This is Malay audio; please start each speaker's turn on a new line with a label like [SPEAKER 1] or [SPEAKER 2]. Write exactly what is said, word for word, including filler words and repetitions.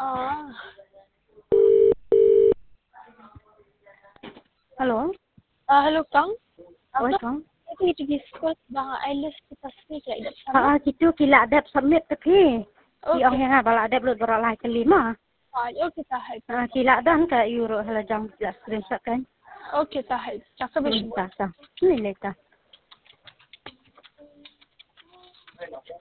[SPEAKER 1] Ah.
[SPEAKER 2] Halo.
[SPEAKER 1] Ah, halo Kang.
[SPEAKER 2] Oi,
[SPEAKER 1] Aku
[SPEAKER 2] Kang.
[SPEAKER 1] pergi pergi sekolah bang Ailes kita sini kayak gitu.
[SPEAKER 2] Ha, gitu kila adab submit tapi. Ki
[SPEAKER 1] Oke.
[SPEAKER 2] ong yang bala adab lu beralai kelima.
[SPEAKER 1] Ah, oke tahay.
[SPEAKER 2] Ha, kila dan ka euro hala jam jelas screenshot kan.
[SPEAKER 1] Oke tahay. Cakap
[SPEAKER 2] Hmm,
[SPEAKER 1] bersih.
[SPEAKER 2] ta ta. Ni leta.